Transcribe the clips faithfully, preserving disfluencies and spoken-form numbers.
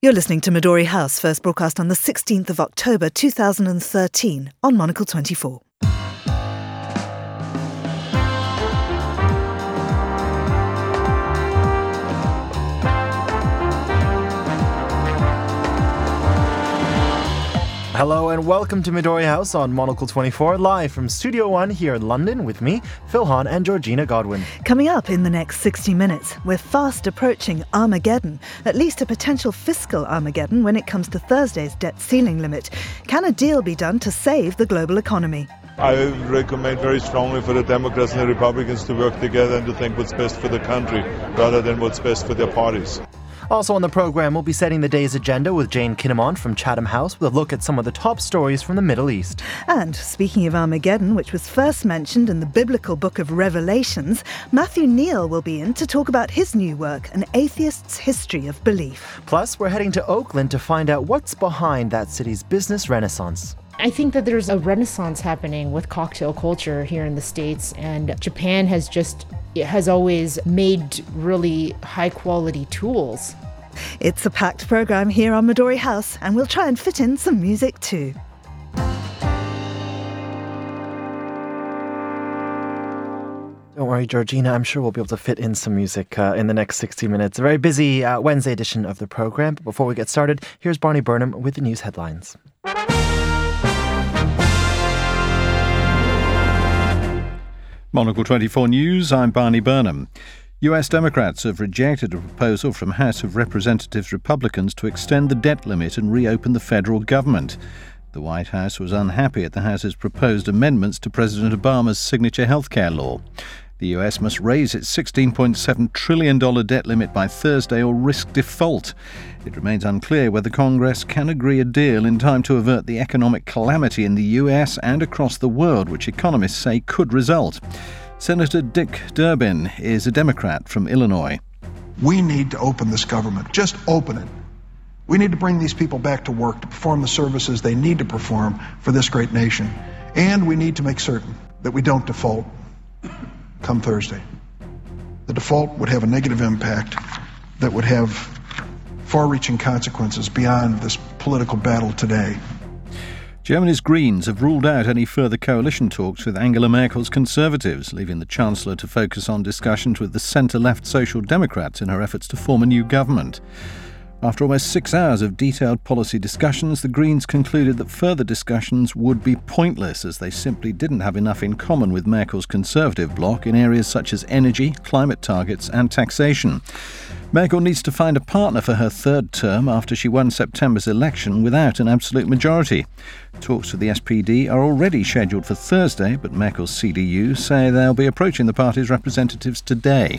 You're listening to Midori House, first broadcast on the sixteenth of October two thousand thirteen on Monocle twenty-four. Hello and welcome to Midori House on Monocle twenty-four, live from Studio One here in London with me, Phil Hahn and Georgina Godwin. Coming up in the next sixty minutes, we're fast approaching Armageddon, at least a potential fiscal Armageddon when it comes to Thursday's debt ceiling limit. Can a deal be done to save the global economy? I recommend very strongly for the Democrats and the Republicans to work together and to think what's best for the country rather than what's best for their parties. Also on the program, we'll be setting the day's agenda with Jane Kinnamon from Chatham House with a look at some of the top stories from the Middle East. And speaking of Armageddon, which was first mentioned in the biblical book of Revelations, Matthew Neal will be in to talk about his new work, An Atheist's History of Belief. Plus, we're heading to Oakland to find out what's behind that city's business renaissance. I think that there's a renaissance happening with cocktail culture here in the States, and Japan has just it has always made really high quality tools. It's a packed program here on Midori House, and we'll try and fit in some music too. Don't worry, Georgina, I'm sure we'll be able to fit in some music uh, in the next sixty minutes. A very busy uh, Wednesday edition of the program. But before we get started, here's Barney Burnham with the news headlines. Monocle twenty-four News, I'm Barney Burnham. U S Democrats have rejected a proposal from House of Representatives Republicans to extend the debt limit and reopen the federal government. The White House was unhappy at the House's proposed amendments to President Obama's signature healthcare law. The U S must raise its sixteen point seven trillion dollars debt limit by Thursday or risk default. It remains unclear whether Congress can agree a deal in time to avert the economic calamity in the U S and across the world, which economists say could result. Senator Dick Durbin is a Democrat from Illinois. We need to open this government. Just open it. We need to bring these people back to work to perform the services they need to perform for this great nation. And we need to make certain that we don't default come Thursday. The default would have a negative impact that would have far-reaching consequences beyond this political battle today. Germany's Greens have ruled out any further coalition talks with Angela Merkel's Conservatives, leaving the Chancellor to focus on discussions with the centre-left Social Democrats in her efforts to form a new government. After almost six hours of detailed policy discussions, the Greens concluded that further discussions would be pointless as they simply didn't have enough in common with Merkel's Conservative bloc in areas such as energy, climate targets and taxation. Merkel needs to find a partner for her third term after she won September's election without an absolute majority. Talks with the S P D are already scheduled for Thursday, but Merkel's C D U say they'll be approaching the party's representatives today.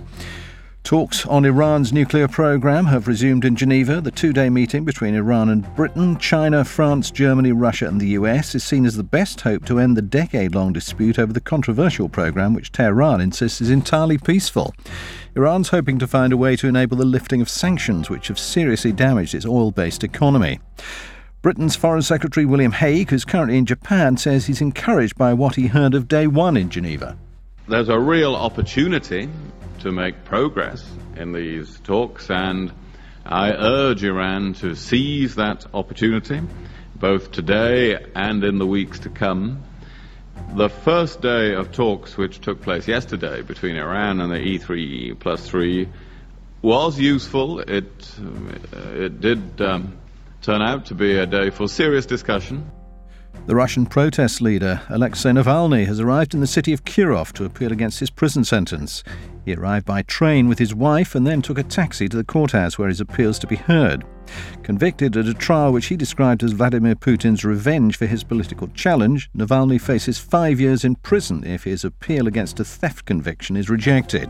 Talks on Iran's nuclear program have resumed in Geneva. The two-day meeting between Iran and Britain, China, France, Germany, Russia and the U S is seen as the best hope to end the decade-long dispute over the controversial program, which Tehran insists is entirely peaceful. Iran's hoping to find a way to enable the lifting of sanctions, which have seriously damaged its oil-based economy. Britain's Foreign Secretary William Hague, who's currently in Japan, says he's encouraged by what he heard of day one in Geneva. There's a real opportunity to make progress in these talks, and I urge Iran to seize that opportunity, both today and in the weeks to come. The first day of talks, which took place yesterday between Iran and the E three plus three, was useful. It, uh, it did um, turn out to be a day for serious discussion. The Russian protest leader, Alexei Navalny, has arrived in the city of Kirov to appeal against his prison sentence. He arrived by train with his wife and then took a taxi to the courthouse where his appeals to be heard. Convicted at a trial which he described as Vladimir Putin's revenge for his political challenge, Navalny faces five years in prison if his appeal against a theft conviction is rejected.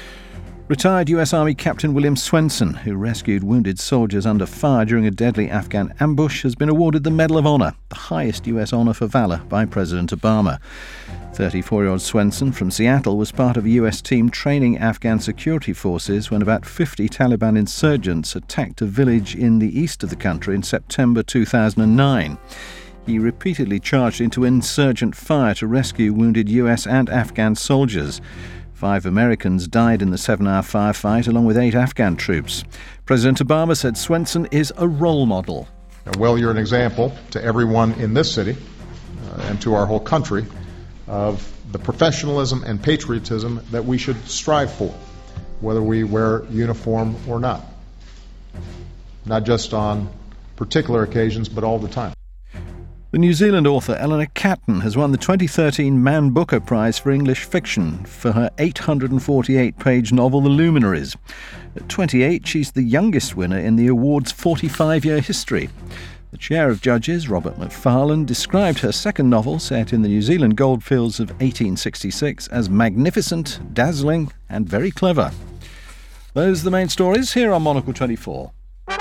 Retired U S Army Captain William Swenson, who rescued wounded soldiers under fire during a deadly Afghan ambush, has been awarded the Medal of Honor, the highest U S honor for valor, by President Obama. thirty-four-year-old Swenson from Seattle was part of a U S team training Afghan security forces when about fifty Taliban insurgents attacked a village in the east of the country in September two thousand nine. He repeatedly charged into insurgent fire to rescue wounded U S and Afghan soldiers. Five Americans died in the seven-hour firefight, along with eight Afghan troops. President Obama said Swenson is a role model. Well, you're an example to everyone in this city uh, and to our whole country of the professionalism and patriotism that we should strive for, whether we wear uniform or not. Not just on particular occasions, but all the time. The New Zealand author Eleanor Catton has won the twenty thirteen Man Booker Prize for English Fiction for her eight hundred forty-eight page novel The Luminaries. At twenty-eight, she's the youngest winner in the award's forty-five year history. The chair of judges, Robert Macfarlane, described her second novel, set in the New Zealand goldfields of eighteen sixty-six, as magnificent, dazzling and very clever. Those are the main stories here on Monocle twenty-four.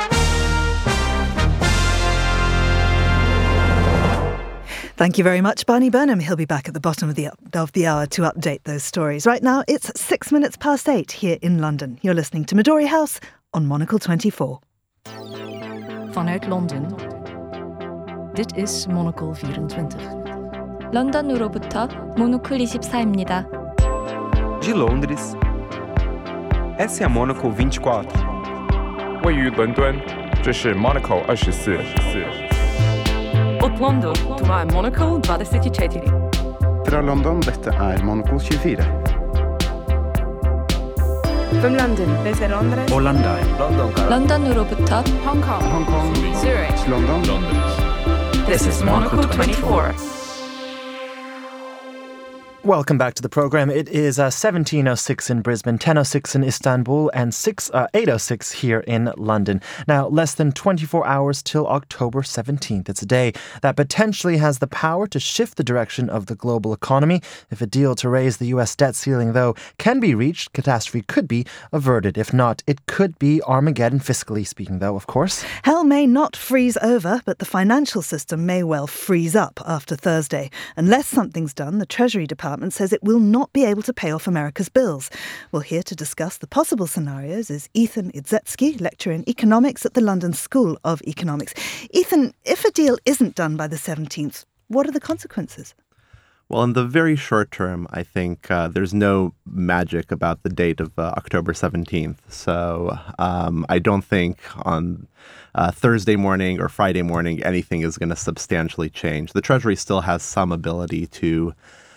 Thank you very much, Barney Burnham. He'll be back at the bottom of the, of the hour to update those stories. Right now, it's six minutes past eight here in London. You're listening to Midori House on Monocle twenty-four. Vanuit Londen. Dit is Monocle vierentwintig. 런던으로부터 모노클 이십사입니다. De Londres. Essa é a Monocle vinte e quatro. 位于伦敦，这是 Monocle 二十四。 Od London, това е Monocle двадесет и четири. Fra London, dette er Monocle tjuefire. From London, desde Londres. Hollanda. London. 런던으로부터 Hong Kong, Hong Kong. Zurich. London. This is Monocle twenty-four. Welcome back to the program. It is uh, seventeen oh six in Brisbane, ten oh six in Istanbul, and six, uh, eight oh six here in London. Now, less than twenty-four hours till October seventeenth. It's a day that potentially has the power to shift the direction of the global economy. If a deal to raise the U S debt ceiling, though, can be reached, catastrophe could be averted. If not, it could be Armageddon, fiscally speaking, though, of course. Hell may not freeze over, but the financial system may well freeze up after Thursday. Unless something's done, the Treasury Department says it will not be able to pay off America's bills. Well, here to discuss the possible scenarios is Ethan Idzetsky, lecturer in economics at the London School of Economics. Ethan, if a deal isn't done by the seventeenth, what are the consequences? Well, in the very short term, I think uh, there's no magic about the date of uh, October seventeenth. So um, I don't think on uh, Thursday morning or Friday morning anything is going to substantially change. The Treasury still has some ability to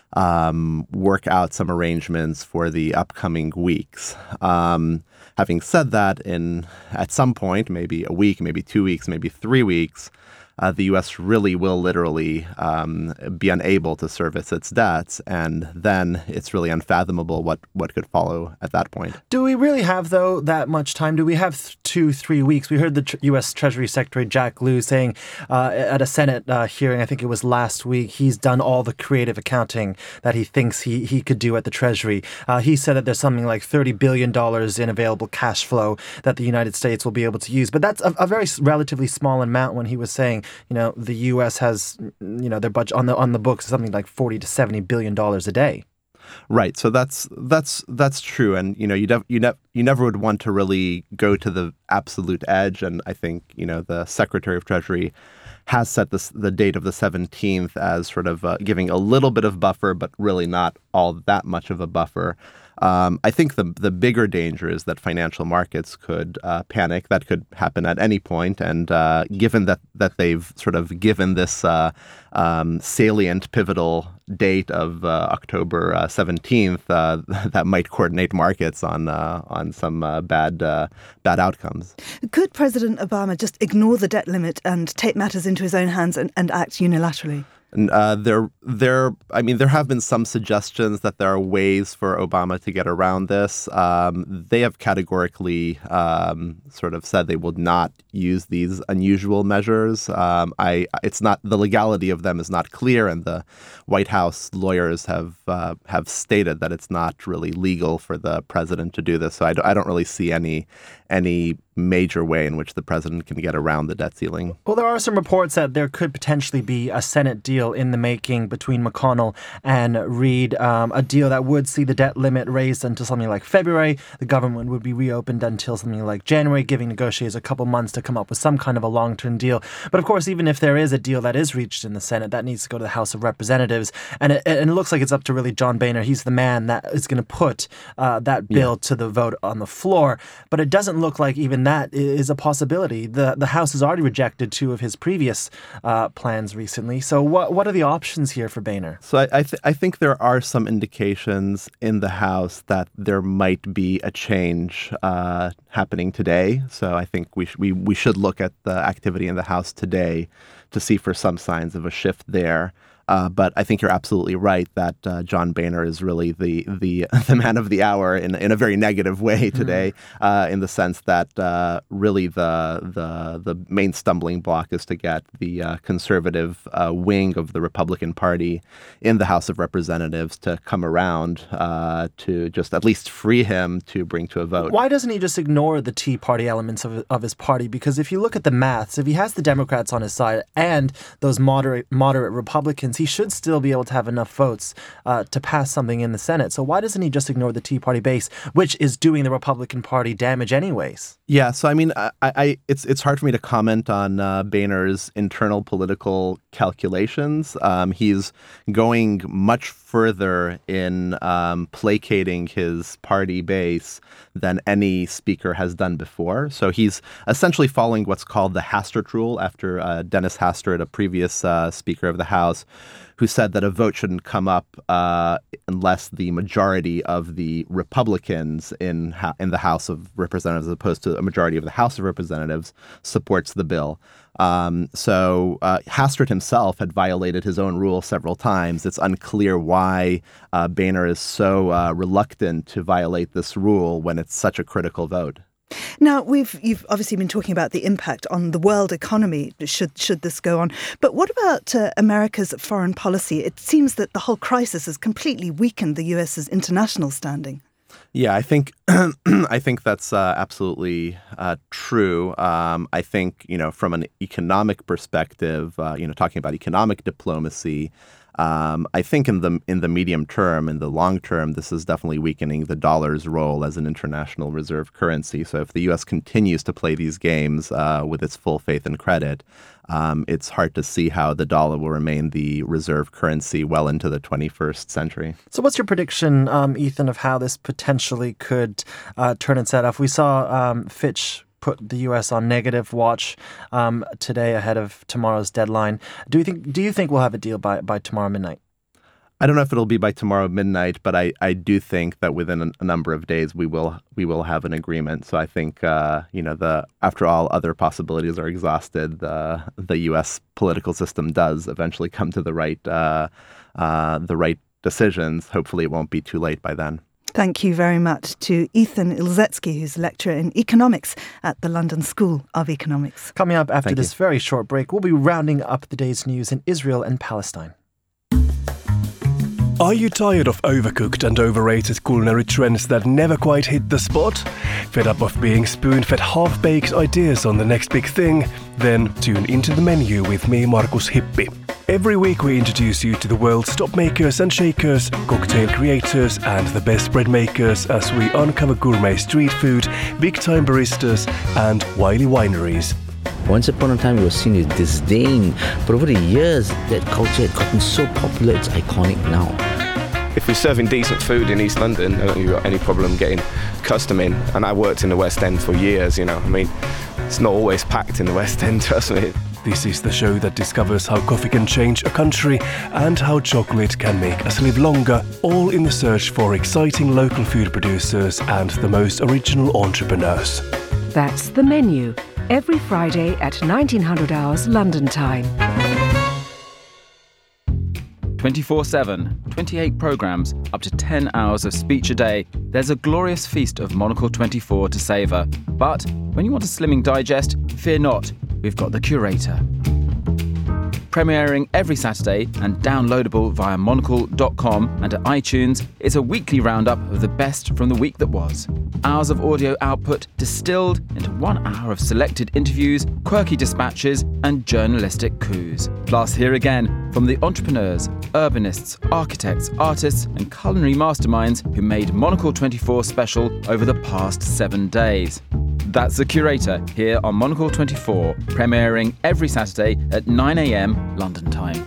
Um, work out some arrangements for the upcoming weeks. Um, having said that, in at some point, maybe a week, maybe two weeks, maybe three weeks, uh, the U S really will literally um, be unable to service its debts, and then it's really unfathomable what, what could follow at that point. Do we really have, though, that much time? Do we have th- two, three weeks? We heard the tr- U S Treasury Secretary Jack Lew saying uh, at a Senate uh, hearing, I think it was last week, he's done all the creative accounting that he thinks he, he could do at the Treasury. Uh, he said that there's something like thirty billion dollars in available cash flow that the United States will be able to use. But that's a, a very relatively small amount when he was saying, you know, the U S has, you know, their budget on the on the books something like forty to seventy billion dollars a day. Right. So that's that's that's true, and you know you nev- you nev- you never would want to really go to the absolute edge. And I think you know the Secretary of Treasury has set this, the date of the seventeenth as sort of uh, giving a little bit of buffer, but really not all that much of a buffer. Um, I think the the bigger danger is that financial markets could uh, panic. That could happen at any point. And uh, given that, that they've sort of given this uh, um, salient, pivotal date of uh, October uh, seventeenth, uh, that might coordinate markets on uh, on some uh, bad uh, bad outcomes. Could President Obama just ignore the debt limit and take matters into his own hands and, and act unilaterally? And, uh, there, there. I mean, there have been some suggestions that there are ways for Obama to get around this. Um, they have categorically um, sort of said they will not use these unusual measures. Um, I, it's not the legality of them is not clear, and the White House lawyers have uh, have stated that it's not really legal for the president to do this. So I, d- I don't really see any any major way in which the president can get around the debt ceiling. Well, there are some reports that there could potentially be a Senate deal in the making between McConnell and Reid, um, a deal that would see the debt limit raised until something like February. The government would be reopened until something like January, giving negotiators a couple months to come up with some kind of a long-term deal. But of course, even if there is a deal that is reached in the Senate, that needs to go to the House of Representatives. And it, and it looks like it's up to really John Boehner. He's the man that is going to put uh, that bill yeah. to the vote on the floor. But it doesn't look like even that is a possibility. The the House has already rejected two of his previous uh, plans recently. So what what are the options here for Boehner? So I I, th- I think there are some indications in the House that there might be a change uh, happening today. So I think we sh- we we should look at the activity in the House today to see for some signs of a shift there. Uh, but I think you're absolutely right that uh, John Boehner is really the the the man of the hour in in a very negative way today, mm-hmm. uh, in the sense that uh, really the the the main stumbling block is to get the uh, conservative uh, wing of the Republican Party in the House of Representatives to come around uh, to just at least free him to bring to a vote. Why doesn't he just ignore the Tea Party elements of of his party? Because if you look at the maths, if he has the Democrats on his side and those moderate moderate Republicans, he should still be able to have enough votes uh, to pass something in the Senate. So why doesn't he just ignore the Tea Party base, which is doing the Republican Party damage anyways? Yeah, so I mean, I, I it's it's hard for me to comment on uh, Boehner's internal political calculations. Um, he's going much further in um, placating his party base than any speaker has done before. So he's essentially following what's called the Hastert rule after uh, Dennis Hastert, a previous uh, Speaker of the House, who said that a vote shouldn't come up uh, unless the majority of the Republicans in ha- in the House of Representatives, as opposed to a majority of the House of Representatives, supports the bill. Um, so uh, Hastert himself had violated his own rule several times. It's unclear why uh, Boehner is so uh, reluctant to violate this rule when it's such a critical vote. Now, we've you've obviously been talking about the impact on the world economy should should this go on. But what about uh, America's foreign policy? It seems that the whole crisis has completely weakened the U S's international standing. Yeah, I think I think that's uh, absolutely uh, true. Um, I think, you know, from an economic perspective, uh, you know, talking about economic diplomacy, Um, I think in the in the medium term, in the long term, this is definitely weakening the dollar's role as an international reserve currency. So if the U S continues to play these games uh, with its full faith and credit, um, it's hard to see how the dollar will remain the reserve currency well into the twenty-first century. So what's your prediction, um, Ethan, of how this potentially could uh, turn its head off? We saw um, Fitch put the U S on negative watch um, today ahead of tomorrow's deadline. Do you think do you think we'll have a deal by, by tomorrow midnight? I don't know if it'll be by tomorrow midnight, but I, I do think that within a, a number of days we will we will have an agreement. So I think uh, you know the after all other possibilities are exhausted, the the U S political system does eventually come to the right uh, uh, the right decisions. Hopefully, it won't be too late by then. Thank you very much to Ethan Ilzetsky, who's a lecturer in economics at the London School of Economics. Coming up after Thank this you. very short break, we'll be rounding up the day's news in Israel and Palestine. Are you tired of overcooked and overrated culinary trends that never quite hit the spot? Fed up of being spoon-fed half-baked ideas on the next big thing? Then tune into The Menu with me, Markus Hippi. Every week we introduce you to the world's top makers and shakers, cocktail creators and the best bread makers as we uncover gourmet street food, big-time baristas and wily wineries. Once upon a time it was seen with disdain, but over the years that culture had gotten so popular it's iconic now. If you're serving decent food in East London, I don't think you've got any problem getting custom in. And I worked in the West End for years, you know. I mean, it's not always packed in the West End, trust me. This is the show that discovers how coffee can change a country and how chocolate can make us live longer, all in the search for exciting local food producers and the most original entrepreneurs. That's The Menu, every Friday at nineteen hundred hours London time. twenty-four seven, twenty-eight programmes, up to ten hours of speech a day. There's a glorious feast of Monocle twenty-four to savour. But when you want a slimming digest, fear not, we've got the curator. premiering every Saturday and downloadable via monocle dot com and at iTunes. It's a weekly roundup of the best from the week that was. Hours of audio output distilled into one hour of selected interviews, quirky dispatches and journalistic coups. Plus, hear again from the entrepreneurs, urbanists, architects, artists and culinary masterminds who made Monocle twenty-four special over the past seven days. That's The Curator here on Monocle twenty-four, premiering every Saturday at nine a.m. London time.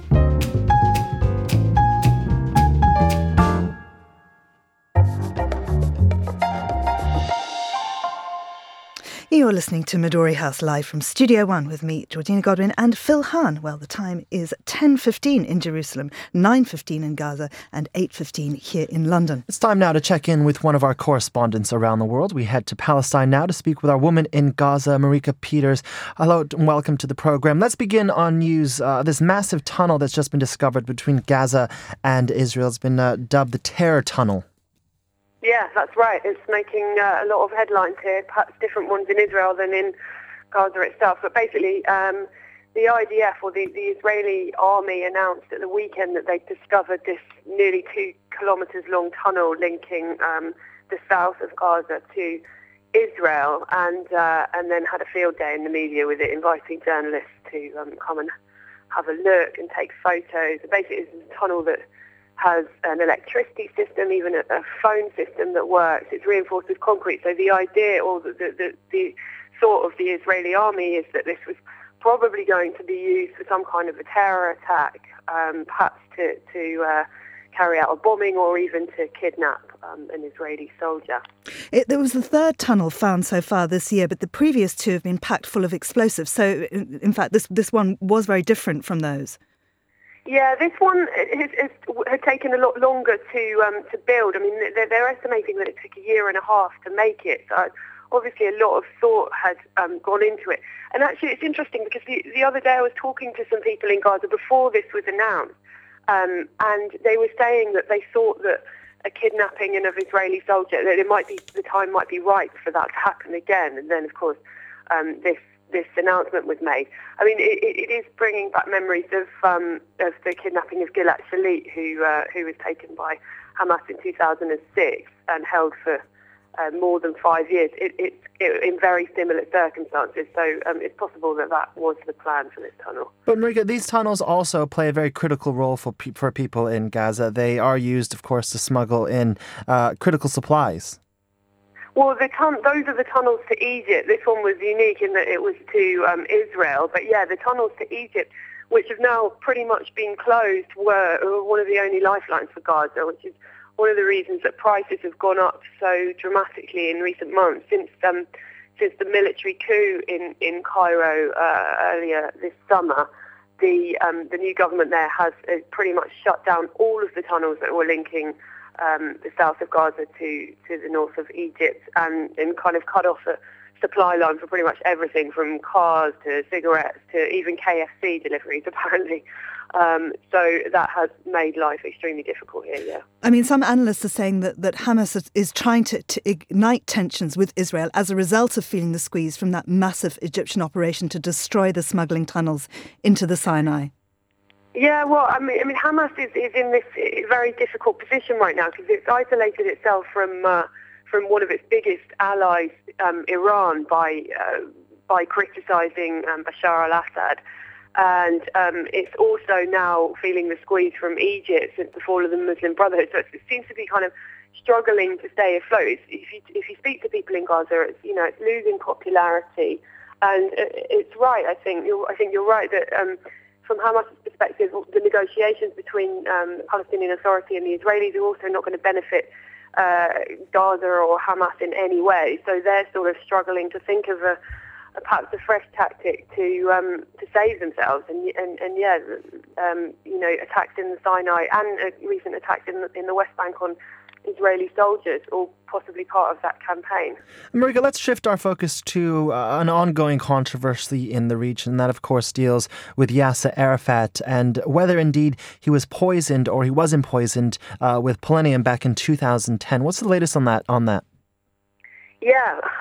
You're listening to Midori House live from Studio One with me, Georgina Godwin, and Phil Hahn. Well, the time is ten fifteen in Jerusalem, nine fifteen in Gaza, and eight fifteen here in London. It's time now to check in with one of our correspondents around the world. We head to Palestine now to speak with our woman in Gaza, Marika Peters. Hello and welcome to the program. Let's begin on news. Uh, this massive tunnel that's just been discovered between Gaza and Israel has been uh, dubbed the Terror Tunnel. Yeah, that's right. It's making uh, a lot of headlines here, perhaps different ones in Israel than in Gaza itself. But basically, um, the I D F, or the, the Israeli army, announced at the weekend that they discovered this nearly two kilometres long tunnel linking um, the south of Gaza to Israel, and uh, and then had a field day in the media with it, inviting journalists to um, come and have a look and take photos. Basically, it's a tunnel that has an electricity system, even a, a phone system that works. It's reinforced with concrete. So the idea, or the, the, the, the thought of the Israeli army is that this was probably going to be used for some kind of a terror attack, um, perhaps to, to uh, carry out a bombing or even to kidnap um, an Israeli soldier. It, there was the third tunnel found so far this year, but the previous two have been packed full of explosives. So, in, in fact, this, this one was very different from those. Yeah, this one has, has, had taken a lot longer to um, to build. I mean, they're, they're estimating that it took a year and a half to make it. So obviously a lot of thought had um, gone into it. And actually it's interesting because the, the other day I was talking to some people in Gaza before this was announced, um, and they were saying that they thought that a kidnapping of an Israeli soldier, that it might be, the time might be right for that to happen again. And then, of course, um, this this announcement was made. I mean, it, it is bringing back memories of um, of the kidnapping of Gilad Shalit, who uh, who was taken by Hamas in two thousand six and held for uh, more than five years. It, it, it, in very similar circumstances. So um, it's possible that that was the plan for this tunnel. But Marika, these tunnels also play a very critical role for pe- for people in Gaza. They are used, of course, to smuggle in uh, critical supplies. Well, the tun- those are the tunnels to Egypt. This one was unique in that it was to um, Israel. But yeah, the tunnels to Egypt, which have now pretty much been closed, were, were one of the only lifelines for Gaza, which is one of the reasons that prices have gone up so dramatically in recent months since um, since the military coup in in Cairo uh, earlier this summer. The um, the new government there has uh, pretty much shut down all of the tunnels that were linking Um, the south of Gaza to, to the north of Egypt, and, and kind of cut off a supply line for pretty much everything from cars to cigarettes to even K F C deliveries, apparently. Um, so that has made life extremely difficult here, yeah. I mean, some analysts are saying that, that Hamas is trying to, to ignite tensions with Israel as a result of feeling the squeeze from that massive Egyptian operation to destroy the smuggling tunnels into the Sinai. Yeah, well, I mean, I mean, Hamas is, is in this very difficult position right now because it's isolated itself from uh, from one of its biggest allies, um, Iran, by uh, by criticising um, Bashar al-Assad, and um, it's also now feeling the squeeze from Egypt since the fall of the Muslim Brotherhood. So it seems to be kind of struggling to stay afloat. If you if you speak to people in Gaza, it's you know it's losing popularity, and it's right. I think you're I think you're right that. Um, From Hamas's perspective, the negotiations between um, the Palestinian Authority and the Israelis are also not going to benefit uh, Gaza or Hamas in any way. So they're sort of struggling to think of a, a perhaps a fresh tactic to um, to save themselves. And and, and yeah, um, you know, attacks in the Sinai and uh, recent attacks in the, in the West Bank on Israeli soldiers, all possibly part of that campaign. Marika, let's shift our focus to uh, an ongoing controversy in the region. That, of course, deals with Yasser Arafat and whether indeed he was poisoned or he wasn't poisoned uh, with polonium back in two thousand ten. What's the latest on that? On that? Yeah,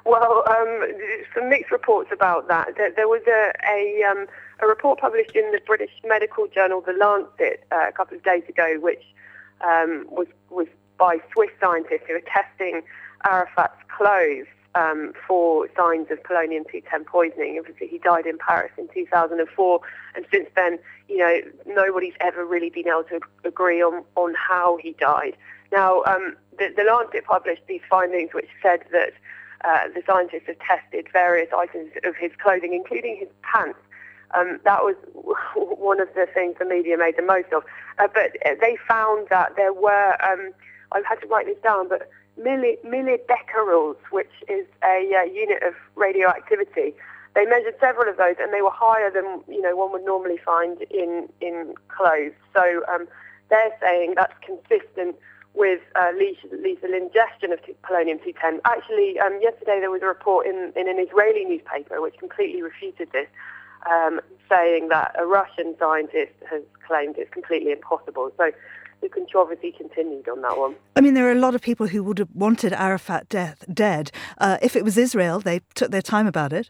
Well, um, some mixed reports about that. There, there was a a, um, a report published in the British medical journal The Lancet uh, a couple of days ago, which um, was was by Swiss scientists who were testing Arafat's clothes um, for signs of polonium two ten poisoning. Obviously, he died in Paris in two thousand four, and since then, you know, nobody's ever really been able to agree on, on how he died. Now, um, the, the Lancet published these findings, which said that uh, the scientists have tested various items of his clothing, including his pants. Um, that was one of the things the media made the most of. Uh, but they found that there were, um, I've had to write this down, but milli, millibecquerels, which is a uh, unit of radioactivity. They measured several of those, and they were higher than, you know, one would normally find in, in clothes. So um, they're saying that's consistent with uh, lethal ingestion of polonium two ten. Actually, um, yesterday there was a report in, in an Israeli newspaper which completely refuted this, um, saying that a Russian scientist has claimed it's completely impossible. So the controversy continued on that one. I mean, there are a lot of people who would have wanted Arafat death, dead. Uh, if it was Israel, they took their time about it.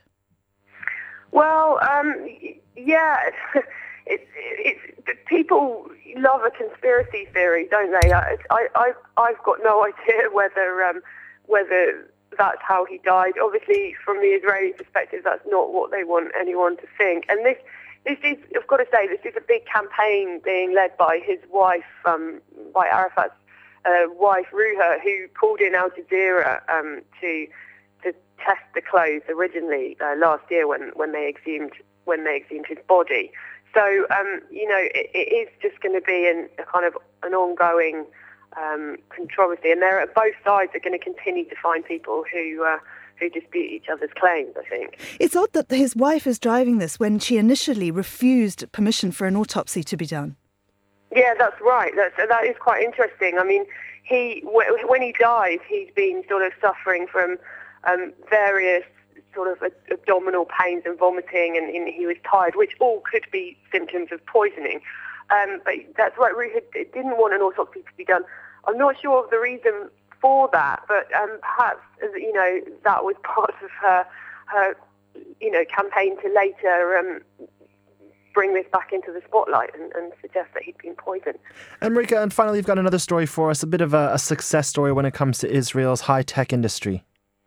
Well, um, yeah, it's, it's, people love a conspiracy theory, don't they? I, I, I've got no idea whether um, whether that's how he died. Obviously, from the Israeli perspective, that's not what they want anyone to think. And this, this is, I've got to say, this is a big campaign being led by his wife, um, by Arafat's uh, wife, Ruha, who called in Al Jazeera um, to to test the clothes originally uh, last year when, when they exhumed when they exhumed his body. So, um, you know, it, it is just going to be an, a kind of an ongoing um, controversy, and there, both sides are going to continue to find people who uh, who dispute each other's claims, I think. It's odd that his wife is driving this when she initially refused permission for an autopsy to be done. Yeah, that's right. That's, that is quite interesting. I mean, he when he died, he's been sort of suffering from um, various sort of abdominal pains and vomiting, and, and he was tired, which all could be symptoms of poisoning. Um, but that's right, Ruha didn't want an autopsy to be done. I'm not sure of the reason for that, but um, perhaps, you know, that was part of her, her you know, campaign to later um, bring this back into the spotlight and, and suggest that he'd been poisoned. And Marika, and finally, you've got another story for us, a bit of a, a success story when it comes to Israel's high-tech industry.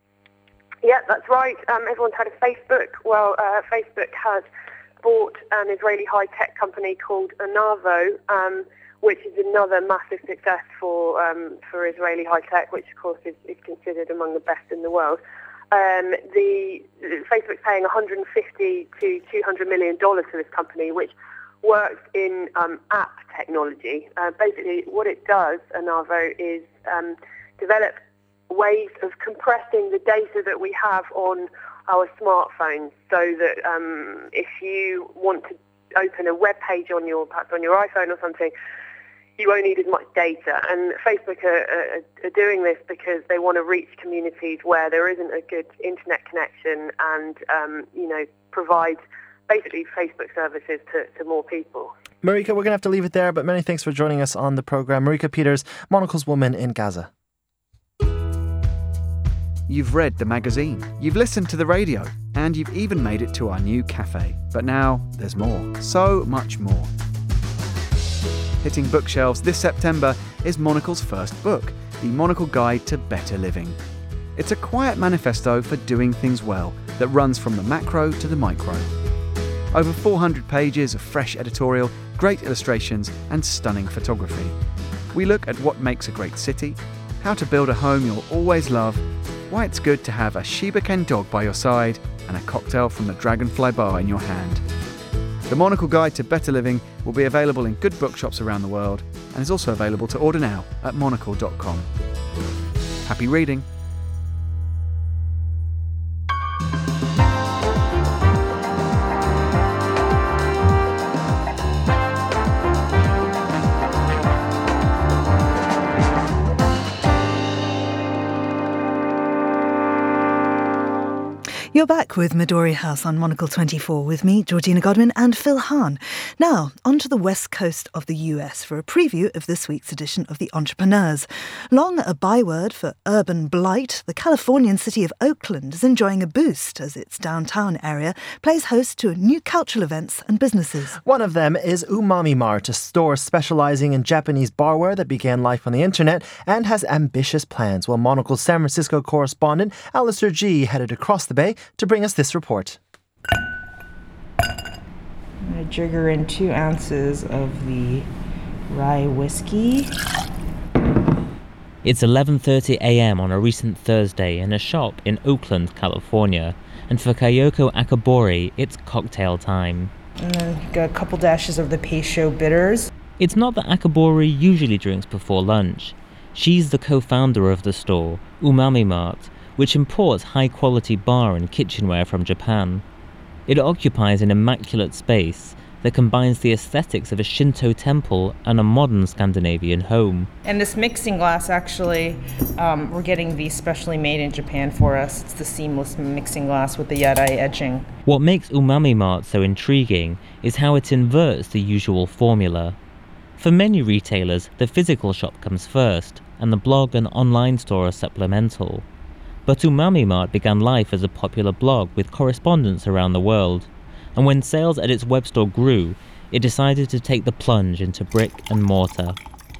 Yeah, that's right. Um, everyone's heard of Facebook. Well, uh, Facebook has bought an Israeli high-tech company called Anavo, um, which is another massive success for um, for Israeli high-tech, which, of course, is, is considered among the best in the world. Um, the Facebook's paying one hundred fifty to two hundred million dollars to this company, which works in um, app technology. Uh, basically, what it does, Anavo, is um, develop ways of compressing the data that we have on our smartphones, so that um, if you want to open a web page on your perhaps on your iPhone or something, you won't need as much data. And Facebook are, are, are doing this because they want to reach communities where there isn't a good internet connection, and um, you know, provide basically Facebook services to, to more people. Marika, we're going to have to leave it there, but many thanks for joining us on the programme. Marika Peters, Monocle's woman in Gaza. You've read the magazine, you've listened to the radio, and you've even made it to our new cafe. But now there's more, so much more. Hitting bookshelves this September is Monocle's first book, The Monocle Guide to Better Living. It's a quiet manifesto for doing things well that runs from the macro to the micro. Over four hundred pages of fresh editorial, great illustrations, and stunning photography. We look at what makes a great city, how to build a home you'll always love, why it's good to have a Shiba Ken dog by your side, and a cocktail from the Dragonfly Bar in your hand. The Monocle Guide to Better Living will be available in good bookshops around the world, and is also available to order now at monocle dot com. Happy reading! You're back with Midori House on Monocle twenty-four with me, Georgina Godwin, and Phil Hahn. Now, onto the west coast of the U S for a preview of this week's edition of The Entrepreneurs. Long a byword for urban blight, the Californian city of Oakland is enjoying a boost as its downtown area plays host to new cultural events and businesses. One of them is Umami Mart, a store specializing in Japanese barware that began life on the internet and has ambitious plans. Well, Monocle's San Francisco correspondent Alistair G headed across the bay to bring us this report. I'm going to jigger in two ounces of the rye whiskey. It's eleven thirty a.m. on a recent Thursday in a shop in Oakland, California, and for Kayoko Akabori, it's cocktail time. And then got a couple dashes of the Peisho bitters. It's not that Akabori usually drinks before lunch. She's the co-founder of the store, Umami Mart, which imports high-quality bar and kitchenware from Japan. It occupies an immaculate space that combines the aesthetics of a Shinto temple and a modern Scandinavian home. And this mixing glass, actually, um, we're getting these specially made in Japan for us. It's the seamless mixing glass with the Yadai edging. What makes Umami Mart so intriguing is how it inverts the usual formula. For many retailers, the physical shop comes first, and the blog and online store are supplemental. But Umami Mart began life as a popular blog with correspondents around the world, and when sales at its web store grew, it decided to take the plunge into brick and mortar.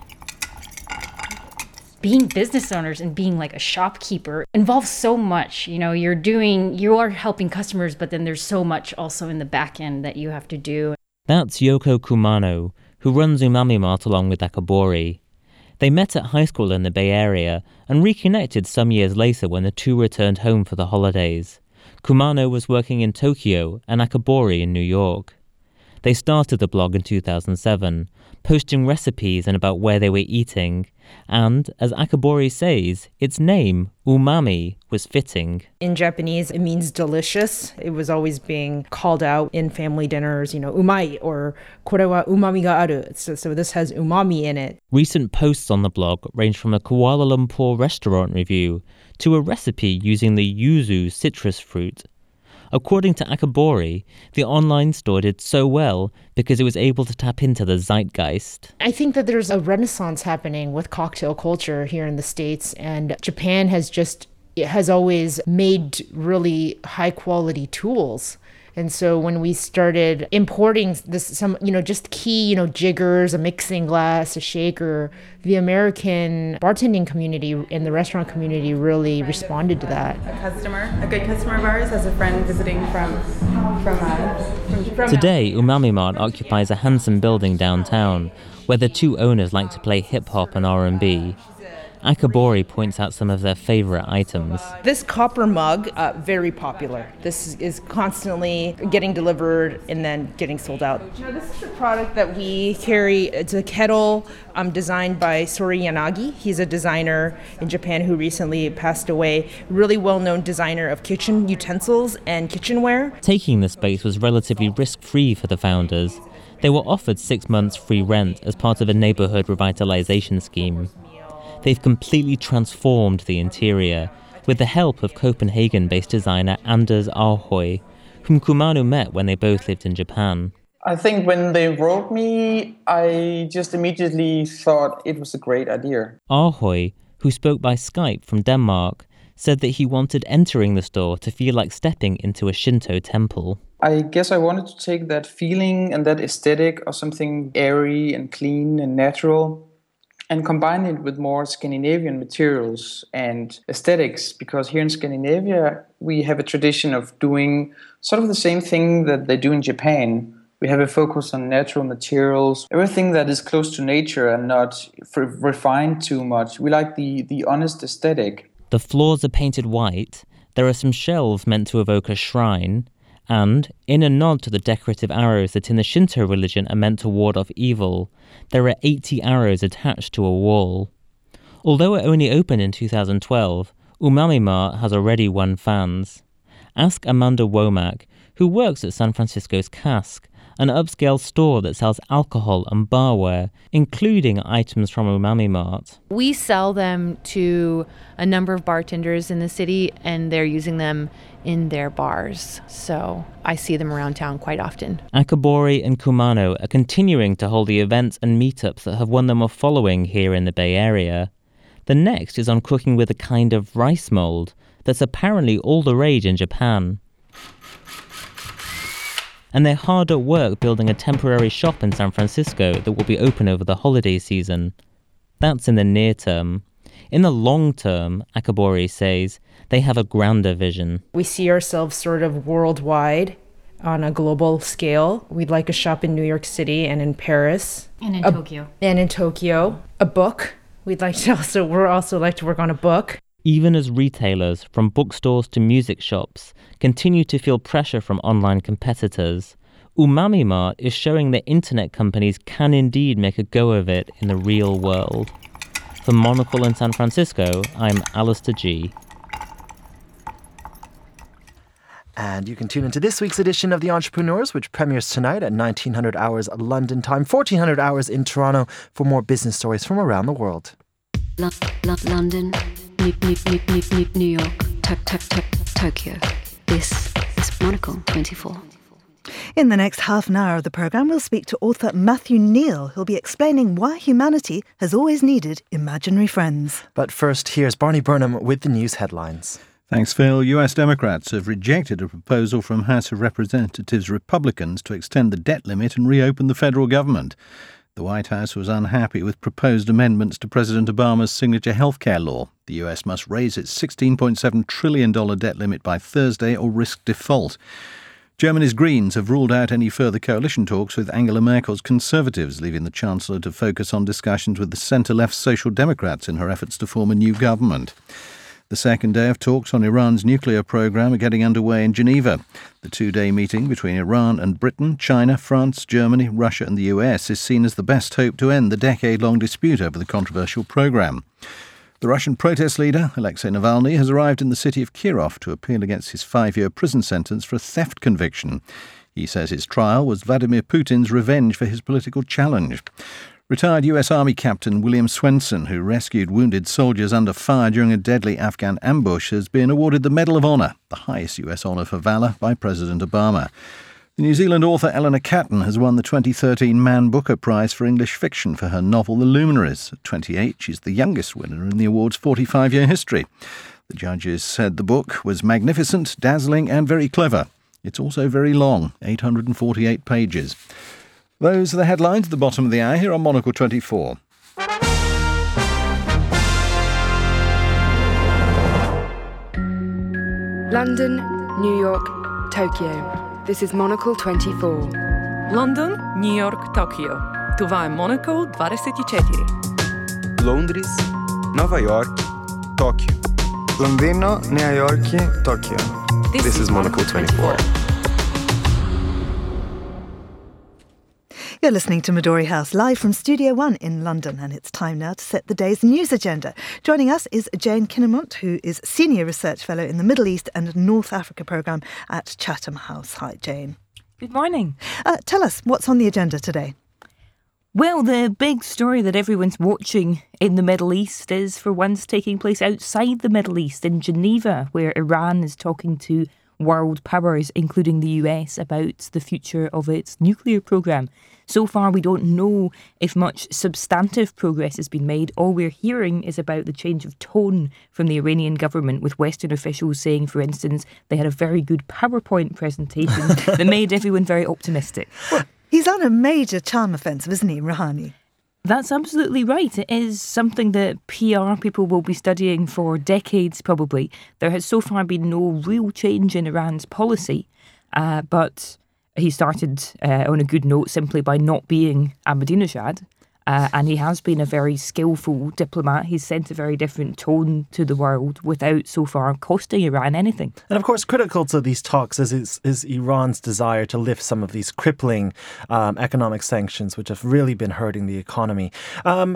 Being business owners and being like a shopkeeper involves so much. You know, you're doing, you are helping customers, but then there's so much also in the back end that you have to do. That's Yoko Kumano, who runs Umami Mart along with Akabori. They met at high school in the Bay Area and reconnected some years later when the two returned home for the holidays. Kumano was working in Tokyo and Akabori in New York. They started the blog in two thousand seven, posting recipes and about where they were eating, and, as Akabori says, its name, umami, was fitting. In Japanese, it means delicious. It was always being called out in family dinners, you know, umai, or kore wa umami ga aru. So, so this has umami in it. Recent posts on the blog range from a Kuala Lumpur restaurant review to a recipe using the yuzu citrus fruit. According to Akabori, the online store did so well because it was able to tap into the zeitgeist. I think that there's a renaissance happening with cocktail culture here in the States, and Japan has just it has always made really high quality tools. And so when we started importing this, some, you know, just key, you know, jiggers, a mixing glass, a shaker, the American bartending community and the restaurant community really responded to that. A customer, a good customer of ours, has a friend visiting from from, uh, from, from Today, Umami Mart occupies a handsome building downtown where the two owners like to play hip-hop and R and B. Akabori points out some of their favorite items. This copper mug, uh, very popular. This is constantly getting delivered and then getting sold out. You know, this is a product that we carry. It's a kettle um, designed by Sori Yanagi. He's a designer in Japan who recently passed away. Really well-known designer of kitchen utensils and kitchenware. Taking the space was relatively risk-free for the founders. They were offered six months free rent as part of a neighborhood revitalization scheme. They've completely transformed the interior with the help of Copenhagen-based designer Anders Ahoy, whom Kumano met when they both lived in Japan. I think when they wrote me, I just immediately thought it was a great idea. Ahoy, who spoke by Skype from Denmark, said that he wanted entering the store to feel like stepping into a Shinto temple. I guess I wanted to take that feeling and that aesthetic of something airy and clean and natural and combine it with more Scandinavian materials and aesthetics, because here in Scandinavia, we have a tradition of doing sort of the same thing that they do in Japan. We have a focus on natural materials, everything that is close to nature and not refined too much. We like the, the honest aesthetic. The floors are painted white, there are some shelves meant to evoke a shrine, and, in a nod to the decorative arrows that in the Shinto religion are meant to ward off evil, there are eighty arrows attached to a wall. Although it only opened in two thousand twelve, Umami Mart has already won fans. Ask Amanda Womack, who works at San Francisco's Cask, an upscale store that sells alcohol and barware, including items from Umami Mart. We sell them to a number of bartenders in the city, and they're using them in their bars. So I see them around town quite often. Akabori and Kumano are continuing to hold the events and meetups that have won them a following here in the Bay Area. The next is on cooking with a kind of rice mold that's apparently all the rage in Japan. And they're hard at work building a temporary shop in San Francisco that will be open over the holiday season. That's in the near term. In the long term, Akabori says, they have a grander vision. We see ourselves sort of worldwide on a global scale. We'd like a shop in New York City and in Paris. And in a, Tokyo. And in Tokyo. A book. We'd like to also, we're also like to work on a book. Even as retailers, from bookstores to music shops, continue to feel pressure from online competitors, Umami Mart is showing that internet companies can indeed make a go of it in the real world. For Monocle in San Francisco, I'm Alistair G. And you can tune into this week's edition of The Entrepreneurs, which premieres tonight at nineteen hundred hours London time, fourteen hundred hours in Toronto, for more business stories from around the world. L- L- London, New, New, New, New, New York, to- to- to- Tokyo. This is Monocle twenty-four. In the next half an hour of the programme, we'll speak to author Matthew Neal, who'll be explaining why humanity has always needed imaginary friends. But first, here's Barney Burnham with the news headlines. Thanks, Phil. U S Democrats have rejected a proposal from House of Representatives Republicans to extend the debt limit and reopen the federal government. The White House was unhappy with proposed amendments to President Obama's signature healthcare law. The U S must raise its sixteen point seven trillion dollars debt limit by Thursday or risk default. Germany's Greens have ruled out any further coalition talks with Angela Merkel's Conservatives, leaving the Chancellor to focus on discussions with the centre-left Social Democrats in her efforts to form a new government. The second day of talks on Iran's nuclear programme are getting underway in Geneva. The two-day meeting between Iran and Britain, China, France, Germany, Russia and the U S is seen as the best hope to end the decade-long dispute over the controversial programme. The Russian protest leader, Alexei Navalny, has arrived in the city of Kirov to appeal against his five-year prison sentence for a theft conviction. He says his trial was Vladimir Putin's revenge for his political challenge. Retired U S Army Captain William Swenson, who rescued wounded soldiers under fire during a deadly Afghan ambush, has been awarded the Medal of Honor, the highest U S honour for valour, by President Obama. The New Zealand author Eleanor Catton has won the twenty thirteen Man Booker Prize for English Fiction for her novel The Luminaries. At twenty-eight, she's the youngest winner in the award's forty-five-year history. The judges said the book was magnificent, dazzling and very clever. It's also very long, eight hundred forty-eight pages. Those are the headlines at the bottom of the hour here on Monocle twenty-four. London, New York, Tokyo. This is Monocle twenty-four. London, New York, Tokyo. Това е Monocle двадесет и четири. Londres, Nova York, Tóquio. Londino, New York, Tokyo. This, this is Monocle twenty-four. You're listening to Midori House live from Studio One in London, and it's time now to set the day's news agenda. Joining us is Jane Kinnamont, who is Senior Research Fellow in the Middle East and North Africa Programme at Chatham House. Hi, Jane. Good morning. Uh, tell us, what's on the agenda today? Well, the big story that everyone's watching in the Middle East is for once taking place outside the Middle East in Geneva, where Iran is talking to world powers, including the U S, about the future of its nuclear programme. So far, we don't know if much substantive progress has been made. All we're hearing is about the change of tone from the Iranian government, with Western officials saying, for instance, they had a very good PowerPoint presentation that made everyone very optimistic. Well, he's on a major charm offensive, isn't he, Rouhani? That's absolutely right. It is something that P R people will be studying for decades, probably. There has so far been no real change in Iran's policy, uh, but he started uh, on a good note simply by not being Ahmadinejad. Uh, and he has been a very skillful diplomat. He's sent a very different tone to the world without so far costing Iran anything. And of course, critical to these talks is, is, is Iran's desire to lift some of these crippling um, economic sanctions, which have really been hurting the economy. Um,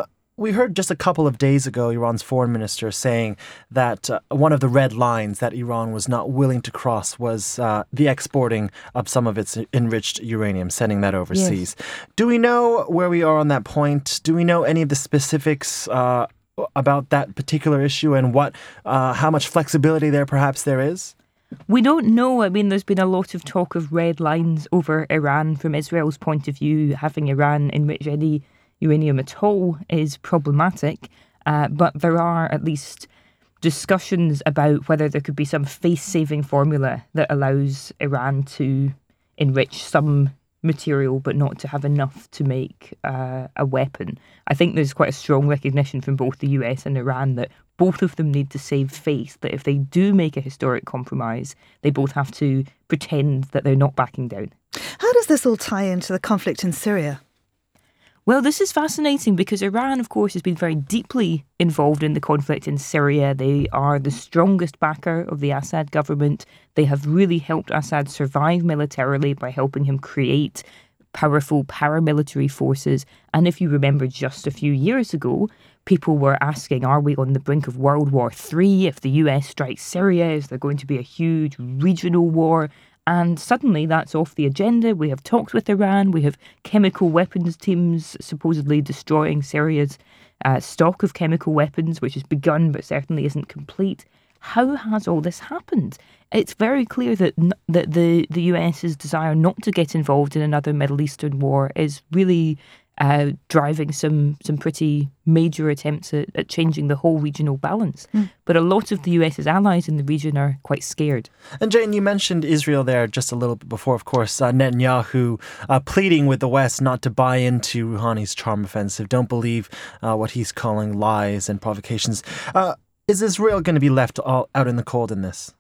we heard just a couple of days ago Iran's foreign minister saying that uh, one of the red lines that Iran was not willing to cross was uh, the exporting of some of its enriched uranium, sending that overseas. Yes. Do we know where we are on that point? Do we know any of the specifics uh, about that particular issue and what, uh, how much flexibility there perhaps there is? We don't know. I mean, there's been a lot of talk of red lines over Iran from Israel's point of view. Having Iran enrich any uranium at all is problematic, uh, but there are at least discussions about whether there could be some face-saving formula that allows Iran to enrich some material but not to have enough to make uh, a weapon. I think there's quite a strong recognition from both the U S and Iran that both of them need to save face, that if they do make a historic compromise, they both have to pretend that they're not backing down. How does this all tie into the conflict in Syria? Well, this is fascinating because Iran, of course, has been very deeply involved in the conflict in Syria. They are the strongest backer of the Assad government. They have really helped Assad survive militarily by helping him create powerful paramilitary forces. And if you remember just a few years ago, people were asking, are we on the brink of World War Three? If the U S strikes Syria, is there going to be a huge regional war? And suddenly that's off the agenda. We have talks with Iran. We have chemical weapons teams supposedly destroying Syria's uh, stock of chemical weapons, which has begun but certainly isn't complete. How has all this happened? It's very clear that n- that the, the US's desire not to get involved in another Middle Eastern war is really uh, driving some some pretty major attempts at, at changing the whole regional balance. Mm. But a lot of the US's allies in the region are quite scared. And Jane, you mentioned Israel there just a little bit before, of course, uh, Netanyahu uh, pleading with the West not to buy into Rouhani's charm offensive. Don't believe uh, what he's calling lies and provocations. Uh, is Israel going to be left all out in the cold in this?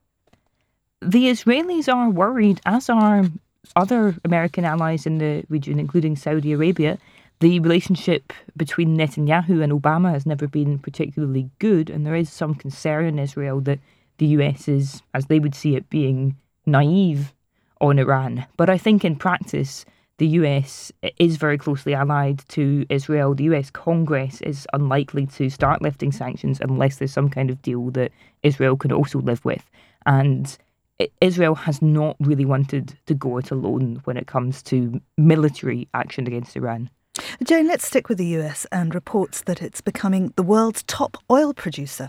The Israelis are worried, as are other American allies in the region, including Saudi Arabia. The relationship between Netanyahu and Obama has never been particularly good, and there is some concern in Israel that the U S is, as they would see it, being naive on Iran. But I think in practice, the U S is very closely allied to Israel. The U S Congress is unlikely to start lifting sanctions unless there's some kind of deal that Israel can also live with. And Israel has not really wanted to go it alone when it comes to military action against Iran. Jane, let's stick with the U S and reports that it's becoming the world's top oil producer.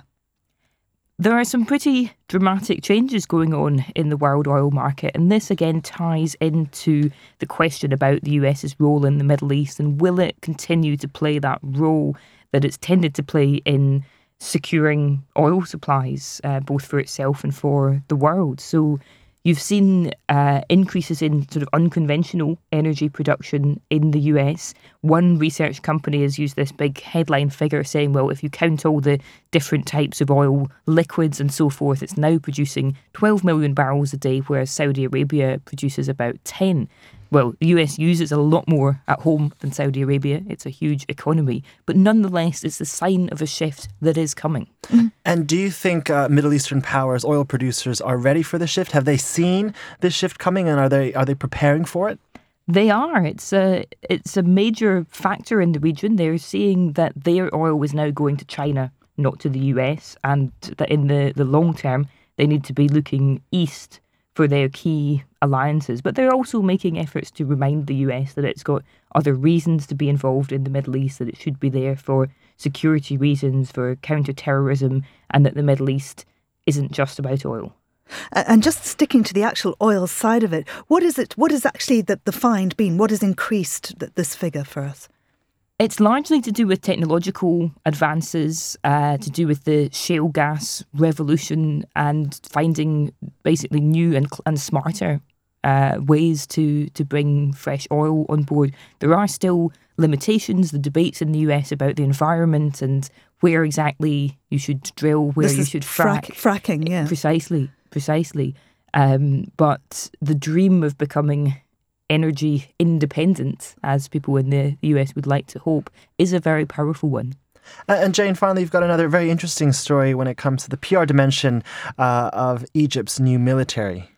There are some pretty dramatic changes going on in the world oil market, and this again ties into the question about the U S's role in the Middle East, and will it continue to play that role that it's tended to play in securing oil supplies, uh, both for itself and for the world. So you've seen uh, increases in sort of unconventional energy production in the U S. One research company has used this big headline figure saying, well, if you count all the different types of oil, liquids and so forth, it's now producing twelve million barrels a day, whereas Saudi Arabia produces about ten. Well, the U S uses a lot more at home than Saudi Arabia. It's a huge economy. But nonetheless, it's a sign of a shift that is coming. And do you think uh, Middle Eastern powers, oil producers, are ready for the shift? Have they seen this shift coming, and are they are they preparing for it? They are. It's a, it's a major factor in the region. They're seeing that their oil is now going to China, not to the U S, and that in the, the long term, they need to be looking east for their key alliances. But they're also making efforts to remind the U S that it's got other reasons to be involved in the Middle East, that it should be there for security reasons, for counter-terrorism, and that the Middle East isn't just about oil. And just sticking to the actual oil side of it, what is it? What has actually the, the find been? What has increased this figure for us? It's largely to do with technological advances, uh, to do with the shale gas revolution and finding basically new and, and smarter uh, ways to, to bring fresh oil on board. There are still limitations, the debates in the U S about the environment and where exactly you should drill, where this you is should frack. frack. Fracking, yeah. Precisely, precisely. Um, but the dream of becoming energy independent, as people in the U S would like to hope, is a very powerful one. And Jane, finally, you've got another very interesting story when it comes to the P R dimension uh, of Egypt's new military.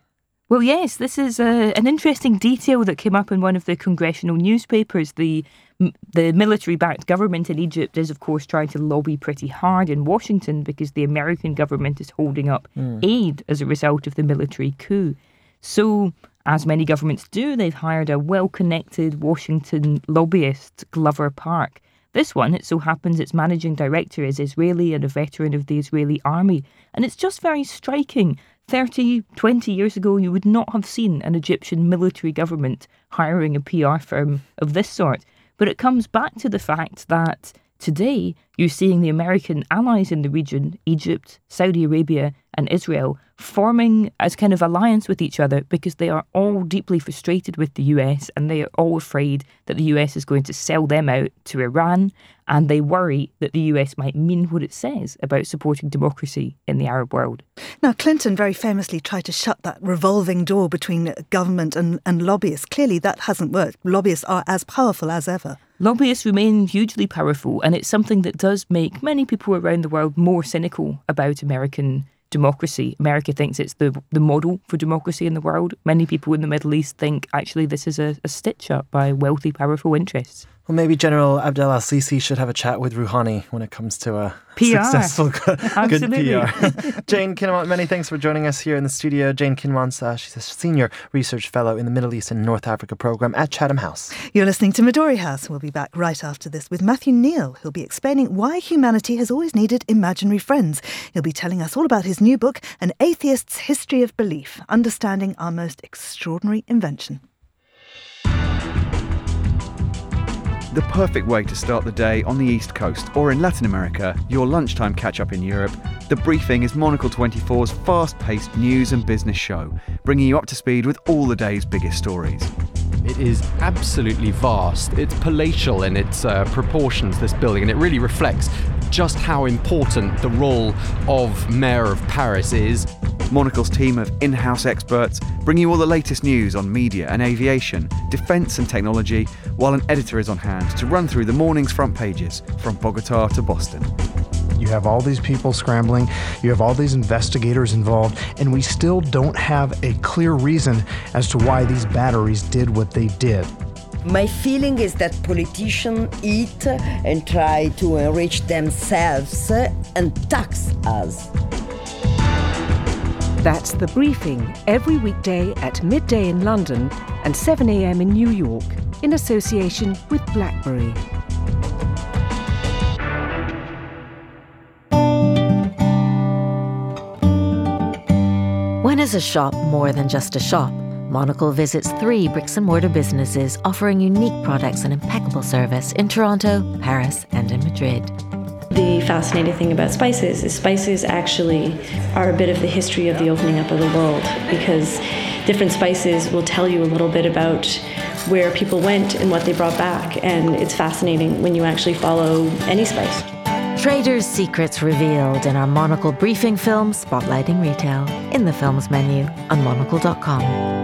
Well, yes, this is a, an interesting detail that came up in one of the congressional newspapers. The the military-backed government in Egypt is, of course, trying to lobby pretty hard in Washington because the American government is holding up mm. aid as a result of the military coup. So, as many governments do, they've hired a well-connected Washington lobbyist, Glover Park. This one, it so happens its managing director is Israeli and a veteran of the Israeli army. And it's just very striking. thirty, twenty years ago, you would not have seen an Egyptian military government hiring a P R firm of this sort. But it comes back to the fact that today you're seeing the American allies in the region, Egypt, Saudi Arabia and Israel, forming as kind of alliance with each other because they are all deeply frustrated with the U S and they are all afraid that the U S is going to sell them out to Iran, and they worry that the U S might mean what it says about supporting democracy in the Arab world. Now, Clinton very famously tried to shut that revolving door between government and, and lobbyists. Clearly that hasn't worked. Lobbyists are as powerful as ever. Lobbyists remain hugely powerful, and it's something that does make many people around the world more cynical about American democracy. America thinks it's the the model for democracy in the world. Many people in the Middle East think actually this is a, a stitch-up by wealthy, powerful interests. Well, maybe General Abdel al-Sisi should have a chat with Rouhani when it comes to a P R. successful, good, good P R. Absolutely. Jane Kinwant, many thanks for joining us here in the studio. Jane Kinwant, uh, she's a senior research fellow in the Middle East and North Africa program at Chatham House. You're listening to Midori House. We'll be back right after this with Matthew Neal, who'll be explaining why humanity has always needed imaginary friends. He'll be telling us all about his new book, An Atheist's History of Belief, Understanding Our Most Extraordinary Invention. The perfect way to start the day on the East Coast or in Latin America, your lunchtime catch-up in Europe. The Briefing is Monocle twenty-four's fast-paced news and business show, bringing you up to speed with all the day's biggest stories. It is absolutely vast. It's palatial in its uh, proportions, this building, and it really reflects just how important the role of Mayor of Paris is. Monocle's team of in-house experts bring you all the latest news on media and aviation, defence and technology, while an editor is on hand to run through the morning's front pages from Bogota to Boston. You have all these people scrambling, you have all these investigators involved, and we still don't have a clear reason as to why these batteries did what they did. My feeling is that politicians eat and try to enrich themselves and tax us. That's The Briefing, every weekday at midday in London and seven a.m. in New York, in association with BlackBerry. When is a shop more than just a shop? Monocle visits three bricks-and-mortar businesses offering unique products and impeccable service in Toronto, Paris, and in Madrid. The fascinating thing about spices is spices actually are a bit of the history of the opening up of the world, because different spices will tell you a little bit about where people went and what they brought back, and it's fascinating when you actually follow any spice. Trader's secrets revealed in our Monocle briefing film, Spotlighting Retail, in the film's menu on monocle dot com.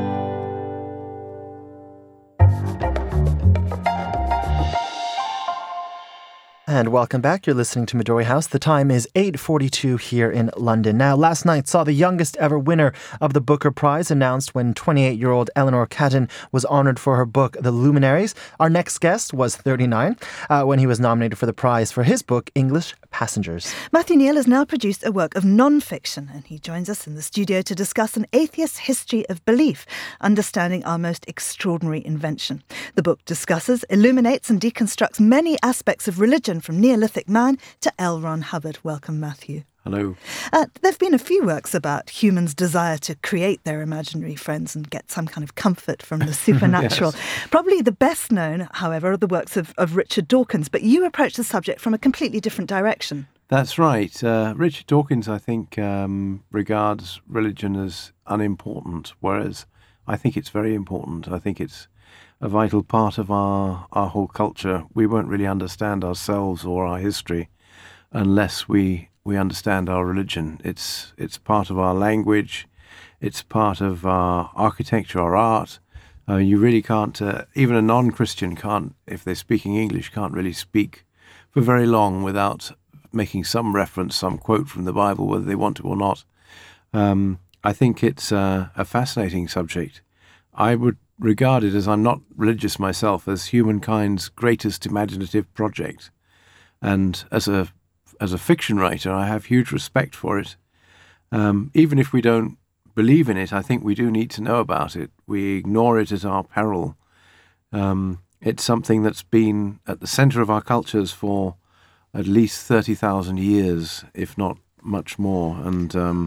And welcome back. You're listening to Midori House. The time is eight forty-two here in London. Now, last night saw the youngest ever winner of the Booker Prize announced when twenty-eight-year-old Eleanor Catton was honoured for her book, The Luminaries. Our next guest was thirty-nine uh, when he was nominated for the prize for his book, English Passengers. Matthew Neal has now produced a work of non-fiction, and he joins us in the studio to discuss An Atheist's History of Belief, Understanding Our Most Extraordinary Invention. The book discusses, illuminates and deconstructs many aspects of religion, from Neolithic man to L. Ron Hubbard. Welcome, Matthew. Hello. Uh, there have been a few works about humans' desire to create their imaginary friends and get some kind of comfort from the supernatural. Yes. Probably the best known, however, are the works of, of Richard Dawkins, but you approach the subject from a completely different direction. That's right. Uh, Richard Dawkins, I think, um, regards religion as unimportant, whereas I think it's very important. I think it's a vital part of our, our whole culture. We won't really understand ourselves or our history unless we we understand our religion. It's it's part of our language. It's part of our architecture, our art. Uh, you really can't, uh, even a non-Christian can't, if they're speaking English, can't really speak for very long without making some reference, some quote from the Bible, whether they want to or not. Um, I think it's uh, a fascinating subject. I would regard it, as I'm not religious myself, as humankind's greatest imaginative project. And as a as a fiction writer, I have huge respect for it. Um, even if we don't believe in it, I think we do need to know about it. We ignore it at our peril. Um, it's something that's been at the center of our cultures for at least thirty thousand years, if not much more. And um,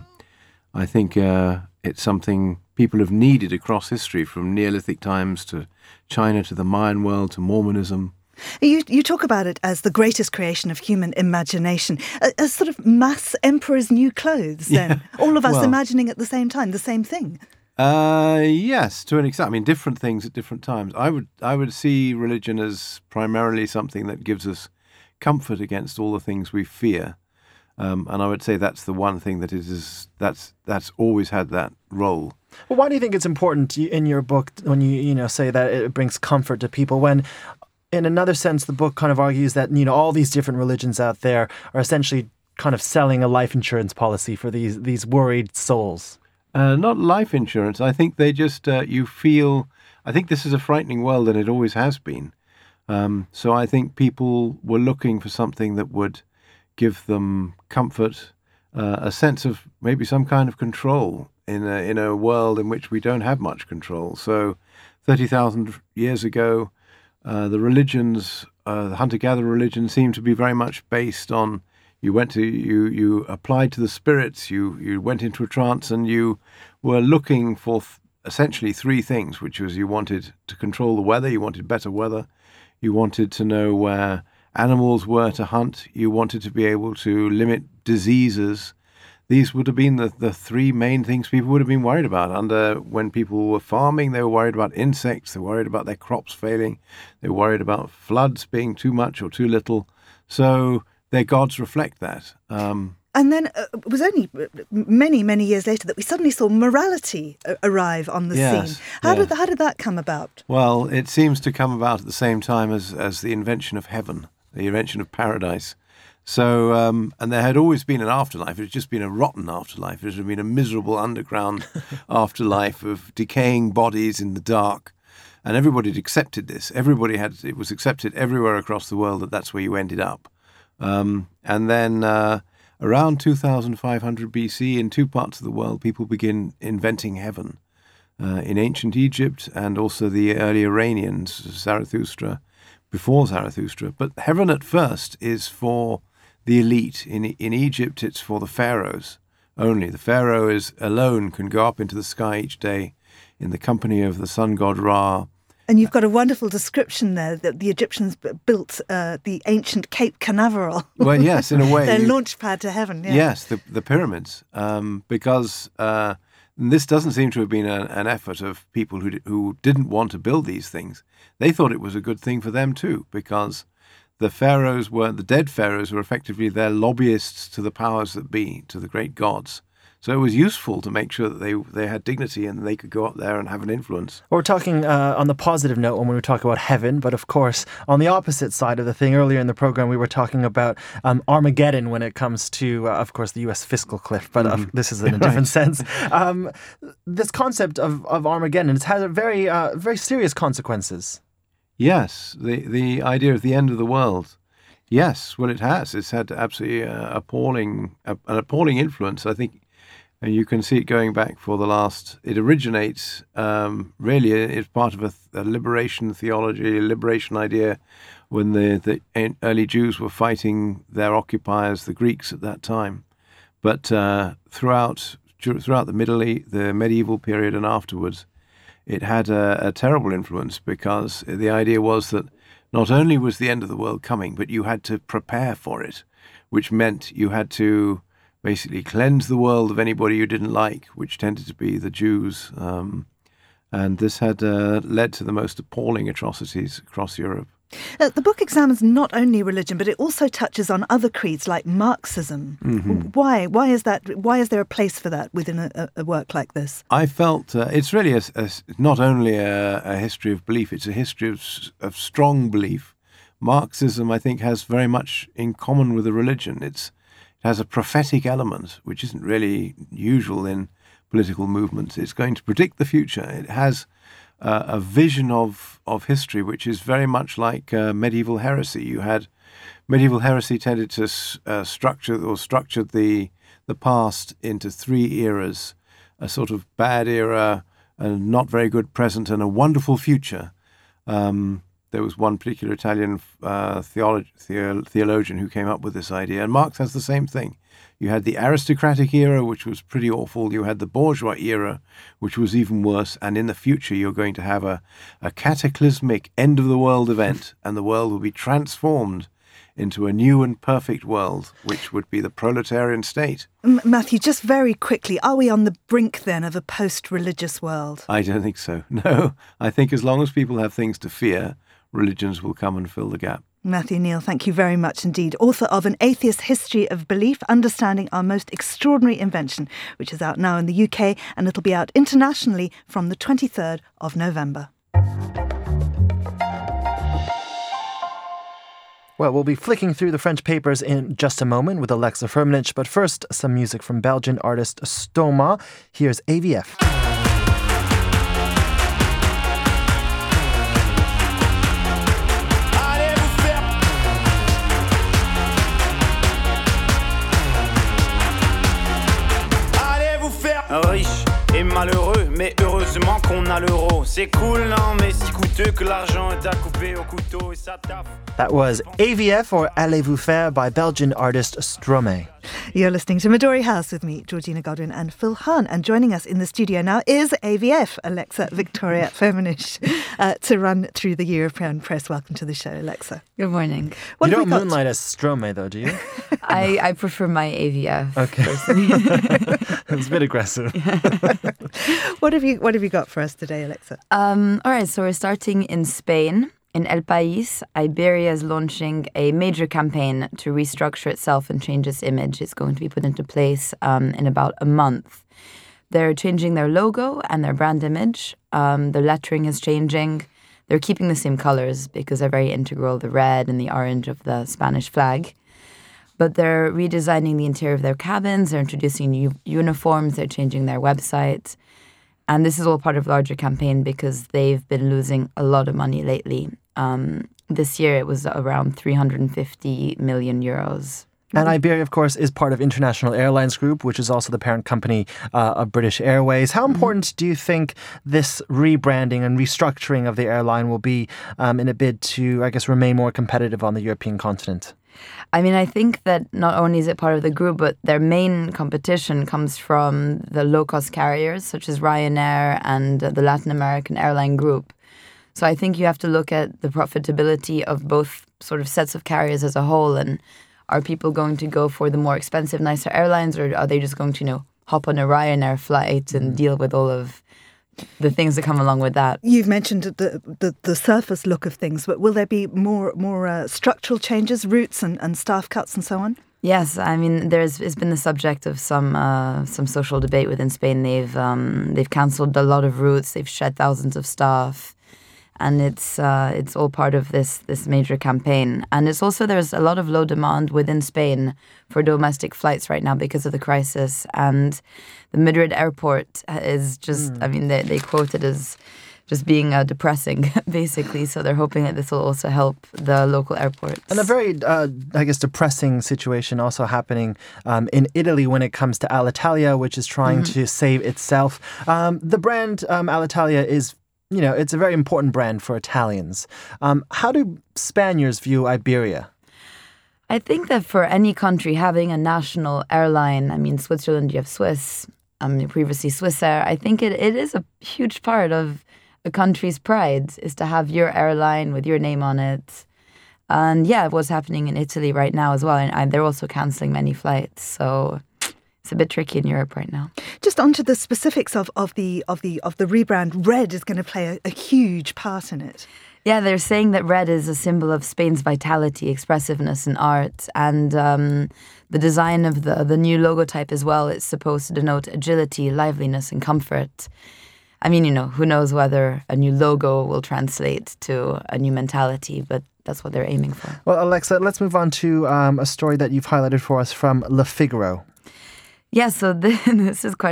I think uh, it's something people have needed across history, from Neolithic times to China to the Mayan world to Mormonism. You you talk about it as the greatest creation of human imagination, as, as sort of mass emperor's new clothes, then. Yeah. All of us well, imagining at the same time, the same thing. Uh, yes, to an extent. I mean, different things at different times. I would I would see religion as primarily something that gives us comfort against all the things we fear. Um, and I would say that's the one thing that is, is that's that's always had that role. Well, why do you think it's important in your book when you you know say that it brings comfort to people, when in another sense the book kind of argues that, you know, all these different religions out there are essentially kind of selling a life insurance policy for these these worried souls? Uh, not life insurance. I think they just uh, you feel. I think this is a frightening world, and it always has been. Um, so I think people were looking for something that would give them comfort, uh, a sense of maybe some kind of control in a, in a world in which we don't have much control. So thirty thousand years ago, uh, the religions, uh, the hunter-gatherer religion, seemed to be very much based on you went to, you, you applied to the spirits, you, you went into a trance, and you were looking for th- essentially three things, which was you wanted to control the weather, you wanted better weather, you wanted to know where animals were to hunt, you wanted to be able to limit diseases. These would have been the, the three main things people would have been worried about. Under when people were farming, they were worried about insects, they were worried about their crops failing, they were worried about floods being too much or too little. So their gods reflect that. Um, And then uh, it was only many, many years later that we suddenly saw morality arrive on the yes, scene. How yeah. did how did that come about? Well, it seems to come about at the same time as, as the invention of heaven, the invention of paradise. So, um, and there had always been an afterlife. It had just been a rotten afterlife. It had been a miserable underground afterlife of decaying bodies in the dark. And everybody had accepted this. Everybody had, it was accepted everywhere across the world that that's where you ended up. Um, and then uh, around two thousand five hundred B C, in two parts of the world, people begin inventing heaven. Uh, in ancient Egypt and also the early Iranians, Zarathustra, before Zarathustra. But heaven at first is for the elite. In in Egypt, it's for the pharaohs only. The pharaoh is alone can go up into the sky each day in the company of the sun god Ra. And you've got a wonderful description there that the Egyptians built uh, the ancient Cape Canaveral. Well, yes, in a way. Their you, launch pad to heaven, yeah. Yes, the, the pyramids, um, because uh, this doesn't seem to have been a, an effort of people who who didn't want to build these things. They thought it was a good thing for them too, because the pharaohs were, the dead pharaohs were effectively their lobbyists to the powers that be, to the great gods. So it was useful to make sure that they they had dignity and they could go up there and have an influence. Well, we're talking uh, on the positive note when we talk about heaven, but of course, on the opposite side of the thing, earlier in the program, we were talking about um, Armageddon when it comes to, uh, of course, the U S fiscal cliff, but mm-hmm. uh, this is in a right. different sense. Um, this concept of, of Armageddon, it has a very, uh, very serious consequences. Yes, the, the idea of the end of the world. Yes, well, it has. It's had absolutely uh, appalling, uh, an appalling influence, I think. And you can see it going back for the last, it originates, um, really, it's part of a, a liberation theology, a liberation idea when the, the early Jews were fighting their occupiers, the Greeks at that time. But uh, throughout throughout the, middle, the medieval period and afterwards, it had a, a terrible influence, because the idea was that not only was the end of the world coming, but you had to prepare for it, which meant you had to basically cleanse the world of anybody you didn't like, which tended to be the Jews. Um, and this had uh, led to the most appalling atrocities across Europe. Uh, the book examines not only religion, but it also touches on other creeds like Marxism. Mm-hmm. Why? Why is that? Why is there a place for that within a, a work like this? I felt uh, it's really a, a, not only a, a history of belief, it's a history of, of strong belief. Marxism, I think, has very much in common with a religion. It's has a prophetic element, which isn't really usual in political movements. It's going to predict the future. It has uh, a vision of, of history which is very much like uh, medieval heresy. You had medieval heresy tended to uh, structure or structured the the past into three eras: a sort of bad era, a not very good present, and a wonderful future. Um, there was one particular Italian uh, theolo- the- theologian who came up with this idea, and Marx has the same thing. You had the aristocratic era, which was pretty awful. You had the bourgeois era, which was even worse. And in the future, you're going to have a, a cataclysmic end-of-the-world event, and the world will be transformed into a new and perfect world, which would be the proletarian state. M- Matthew, just very quickly, are we on the brink then of a post-religious world? I don't think so. No, I think as long as people have things to fear, religions will come and fill the gap. Matthew Neal, thank you very much indeed. Author of An Atheist History of Belief, Understanding Our Most Extraordinary Invention, which is out now in the U K, and it'll be out internationally from the twenty-third of November. Well, we'll be flicking through the French papers in just a moment with Alexa Firmenich, but first, some music from Belgian artist Stoma. Here's A V F. Riche et malheureux, mais heureusement qu'on a l'euro. C'est cool, non, mais si coûteux que l'argent est à couper au couteau et ça taffe. That was A V F, or Allez-vous faire, by Belgian artist Stromae. You're listening to Midori House with me, Georgina Godwin, and Phil Hahn. And joining us in the studio now is A V F, Alexa Victoria Firmenich, uh, to run through the European press. Welcome to the show, Alexa. Good morning. What you don't moonlight as Stromae, though, do you? I, I prefer my A V F. Okay. It's a bit aggressive. What have you What have you got for us today, Alexa? Um, all right, so we're starting in Spain. In El País, Iberia is launching a major campaign to restructure itself and change its image. It's going to be put into place um, in about a month. They're changing their logo and their brand image. Um, the lettering is changing. They're keeping the same colors because they're very integral, the red and the orange of the Spanish flag. But they're redesigning the interior of their cabins. They're introducing new uniforms. They're changing their website. And this is all part of a larger campaign because they've been losing a lot of money lately. Um, this year it was around three hundred fifty million euros. And Iberia, of course, is part of International Airlines Group, which is also the parent company uh, of British Airways. How important mm-hmm. do you think this rebranding and restructuring of the airline will be um, in a bid to, I guess, remain more competitive on the European continent? I mean, I think that not only is it part of the group, but their main competition comes from the low-cost carriers, such as Ryanair and uh, the Latin American airline group. So I think you have to look at the profitability of both sort of sets of carriers as a whole, and are people going to go for the more expensive, nicer airlines, or are they just going to, you know, hop on a Ryanair flight and mm. deal with all of the things that come along with that? You've mentioned the the, the surface look of things, but will there be more more uh, structural changes, routes and, and staff cuts and so on? Yes, I mean there's it's been the subject of some uh, some social debate within Spain. They've um, they've cancelled a lot of routes. They've shed thousands of staff. And it's uh, it's all part of this this major campaign. And it's also, there's a lot of low demand within Spain for domestic flights right now because of the crisis. And the Madrid airport is just, mm. I mean, they, they quote it as just being uh, depressing, basically. So they're hoping that this will also help the local airports. And a very, uh, I guess, depressing situation also happening um, in Italy when it comes to Alitalia, which is trying mm-hmm. to save itself. Um, the brand um, Alitalia is, you know, it's a very important brand for Italians. Um, how do Spaniards view Iberia? I think that for any country, having a national airline, I mean, Switzerland, you have Swiss, um, previously Swissair, I think it, it is a huge part of a country's pride, is to have your airline with your name on it. And yeah, what's happening in Italy right now as well, and, and they're also cancelling many flights, so it's a bit tricky in Europe right now. Just onto the specifics of, of the of the of the rebrand. Red is going to play a, a huge part in it. Yeah, they're saying that red is a symbol of Spain's vitality, expressiveness, and art. And um, the design of the the new logotype as well is supposed to denote agility, liveliness, and comfort. I mean, you know, who knows whether a new logo will translate to a new mentality, but that's what they're aiming for. Well, Alexa, let's move on to um, a story that you've highlighted for us from Le Figaro. Yeah, so this is quite a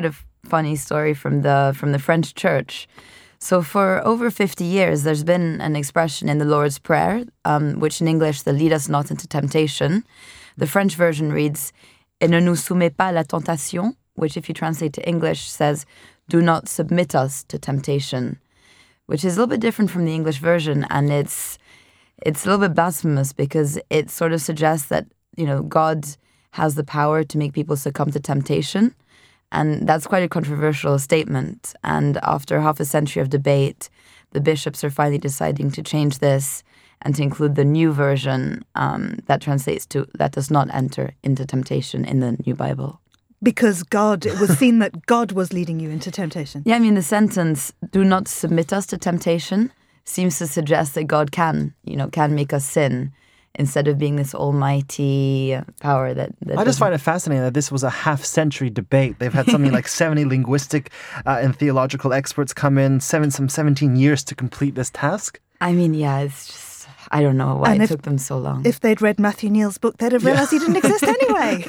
funny story from the from the French church. So for over fifty years, there's been an expression in the Lord's Prayer, um, which in English, the lead us not into temptation. The French version reads, et ne nous soumets pas à la tentation, which if you translate to English says, do not submit us to temptation, which is a little bit different from the English version. And it's it's a little bit blasphemous because it sort of suggests that, you know, God has the power to make people succumb to temptation. And that's quite a controversial statement. And after half a century of debate, the bishops are finally deciding to change this and to include the new version um, that translates to, let us not enter into temptation in the New Bible. Because God, it was seen that God was leading you into temptation. Yeah, I mean, the sentence, do not submit us to temptation, seems to suggest that God can, you know, can make us sin, instead of being this almighty power that... that I just find it fascinating that this was a half-century debate. They've had something like seventy linguistic uh, and theological experts come in, seven, some seventeen years to complete this task. I mean, yeah, it's just... I don't know why and it if, took them so long. If they'd read Matthew Neal's book, they'd have realised yeah. he didn't exist anyway.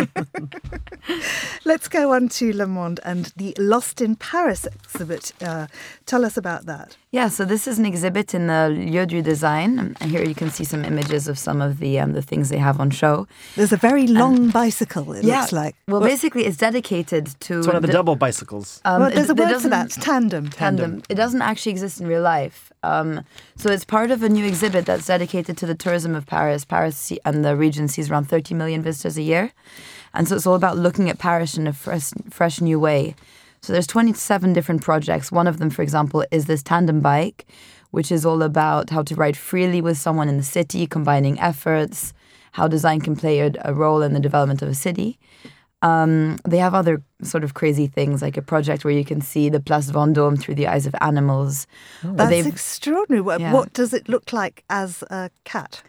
Let's go on to Le Monde and the Lost in Paris exhibit. Uh, tell us about that. Yeah, so this is an exhibit in the Lieu du Design. And here you can see some images of some of the um, the things they have on show. There's a very long and, bicycle, it yeah, looks like. Well, what? basically, it's dedicated to... It's one of the, the double bicycles. Um, well, there's a word for that, tandem. Tandem. Tandem. It doesn't actually exist in real life. Um, so it's part of a new exhibit that's dedicated to the tourism of Paris. Paris and the region sees around thirty million visitors a year. And so it's all about looking at Paris in a fresh, fresh new way. So there's twenty-seven different projects. One of them, for example, is this tandem bike, which is all about how to ride freely with someone in the city, combining efforts, how design can play a, a role in the development of a city. Um, they have other sort of crazy things, like a project where you can see the Place Vendôme through the eyes of animals. Oh. That's extraordinary. What, yeah. what does it look like as a cat?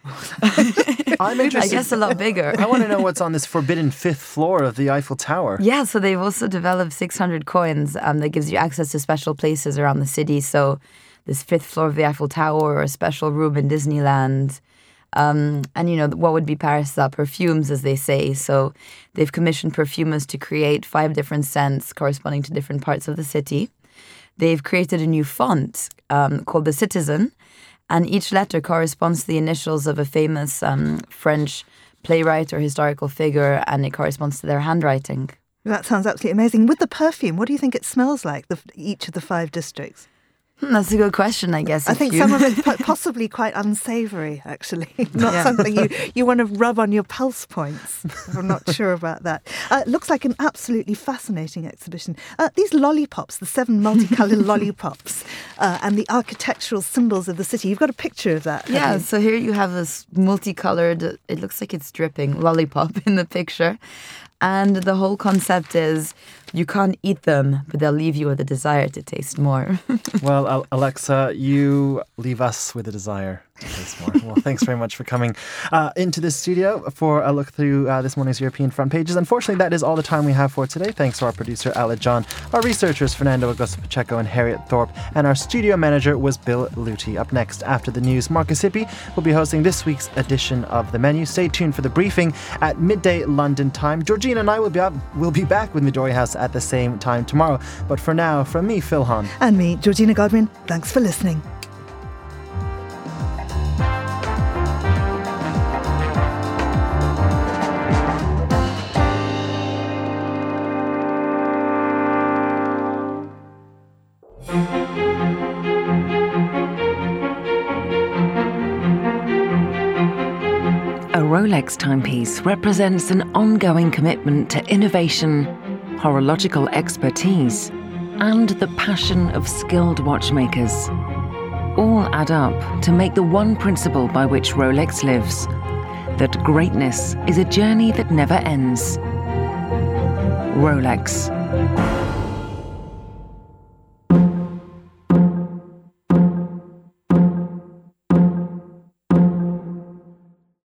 I'm interested. I guess a lot bigger. I want to know what's on this forbidden fifth floor of the Eiffel Tower. Yeah, so they've also developed six hundred coins um, that gives you access to special places around the city. So this fifth floor of the Eiffel Tower, or a special room in Disneyland. Um, and, you know, what would be Paris without perfumes, as they say. So they've commissioned perfumers to create five different scents corresponding to different parts of the city. They've created a new font um, called The Citizen, and each letter corresponds to the initials of a famous um, French playwright or historical figure, and it corresponds to their handwriting. That sounds absolutely amazing. With the perfume, what do you think it smells like, the, each of the five districts? Hmm, that's a good question, I guess. I think you... some of it possibly quite unsavoury, actually. Not yeah. something you, you want to rub on your pulse points. I'm not sure about that. Uh, it looks like an absolutely fascinating exhibition. Uh, these lollipops, the seven multicoloured lollipops, uh, and the architectural symbols of the city. You've got a picture of that. Yeah, you? so here you have this multicoloured, it looks like it's dripping, lollipop in the picture. And the whole concept is you can't eat them, but they'll leave you with a desire to taste more. Well, Alexa, you leave us with a desire to taste more. Well, thanks very much for coming uh, into the studio for a look through uh, this morning's European front pages. Unfortunately, that is all the time we have for today. Thanks to our producer, Ala John, our researchers, Fernando Augusto Pacheco and Harriet Thorpe, and our studio manager was Bill Luty. Up next, after the news, Marcus Hippie will be hosting this week's edition of The Menu. Stay tuned for the briefing at midday London time. Georgina and I will be, up, will be back with Midori House at the same time tomorrow. But for now, from me, Phil Hahn. And me, Georgina Godwin, thanks for listening. A Rolex timepiece represents an ongoing commitment to innovation, horological expertise, and the passion of skilled watchmakers. All add up to make the one principle by which Rolex lives, that greatness is a journey that never ends. Rolex.